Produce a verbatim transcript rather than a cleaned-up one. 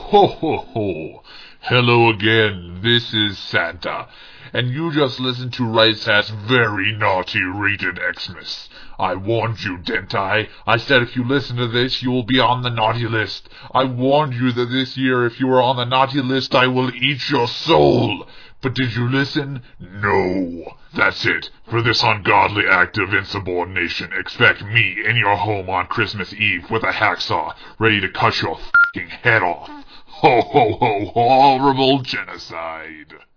Ho ho ho! Hello again, this is Santa, and you just listened to RightSat's very naughty rated Xmas. I warned you, didn't I? I said if you listen to this, you will be on the naughty list. I warned you that this year, if you were on the naughty list, I will eat your soul. But did you listen? No. That's it. For this ungodly act of insubordination, expect me in your home on Christmas Eve with a hacksaw, ready to cut your f***ing head off. Ho ho ho, horrible genocide.